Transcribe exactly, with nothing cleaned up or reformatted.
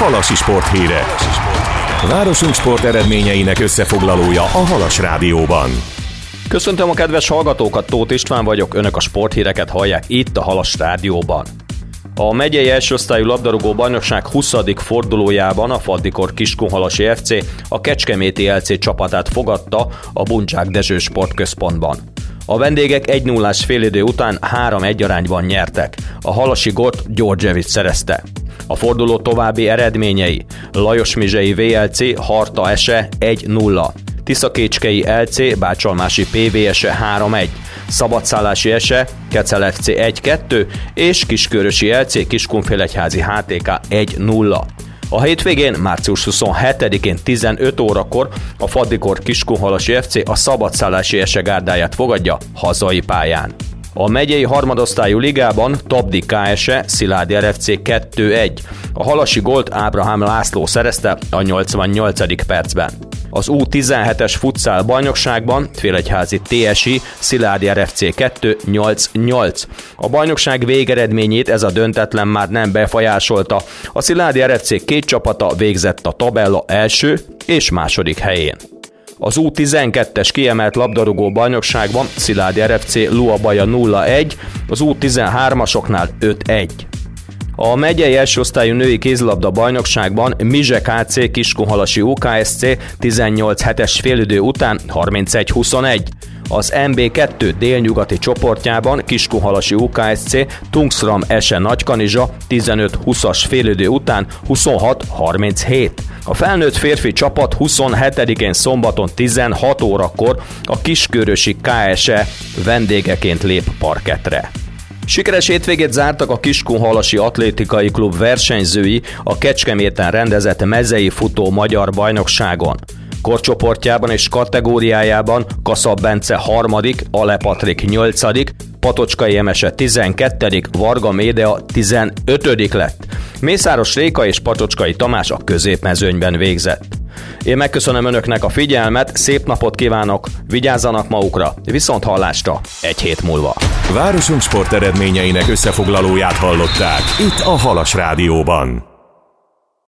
Halasi sporthírek. Városunk sport eredményeinek összefoglalója a Halas Rádióban. Köszöntöm a kedves hallgatókat, Tóth István vagyok, önök a sporthíreket hallják itt a Halas Rádióban. A megyei elsőosztályú labdarúgó bajnokság huszadik fordulójában a Faddikor Kiskunhalasi ef cé a Kecskeméti el cé csapatát fogadta a Buncsák Dezső Sportközpontban. A vendégek egy nullás félidő után három egy arányban nyertek. A halasi gólt Györgyevics szerezte. A forduló további eredményei: Lajosmizsei vé el cé Harta Ese egy nulla, Tiszakécskei el cé Bácsalmási pé vé Ese három egy, Szabadszállási Ese Kecel ef cé egy kettő és Kiskörösi el cé Kiskunfélegyházi há té ká egy nulla. A hétvégén, március huszonhetedikén tizenöt órakor a Faddikor Kiskunhalasi ef cé a Szabadszállási Ese gárdáját fogadja hazai pályán. A megyei harmadosztályú ligában Tabdi ká es e Szilágyi er ef cé kettő egy. A halasi gólt Ábrahám László szerezte a nyolcvannyolcadik percben. Az U tizenhetes futszál bajnokságban Félegyházi té es i Szilágyi er ef cé kettő nyolc nyolc. A bajnokság végeredményét ez a döntetlen már nem befolyásolta. A Szilágyi er ef cé két csapata végzett a tabella első és második helyén. Az U tizenkettes kiemelt labdarúgó bajnokságban Szilágyi er ef cé Luabaja nulla egy, az U tizenhármasoknál öt egy. A megyei elsőosztályú női kézilabda bajnokságban Mizse ká cé Kiskunhalasi u ká es cé tizennyolc hetes félidő után harmincegy huszonegy. Az em bé kettő délnyugati csoportjában Kiskunhalasi u ká es cé Tungsram Ese Nagykanizsa tizenöt húszas félidő után huszonhat harminchét. A felnőtt férfi csapat huszonhetedikén szombaton tizenhat órakor a Kiskörösi ká es e vendégeként lép parkettre. Sikeres hétvégét zártak a Kiskunhalasi Atlétikai Klub versenyzői a Kecskeméten rendezett mezei futó magyar bajnokságon. Korcsoportjában és kategóriájában Kaszab Bence harmadik, Ale Patrik nyolcadik, Patocskai Emese tizenkettedik, Varga Médea tizenötödik lett. Mészáros Réka és Patocskai Tamás a középmezőnyben végzett. Én megköszönöm önöknek a figyelmet, szép napot kívánok, vigyázzanak magukra, viszont hallásra egy hét múlva. Városunk sport eredményeinek összefoglalóját hallották itt a Halas Rádióban.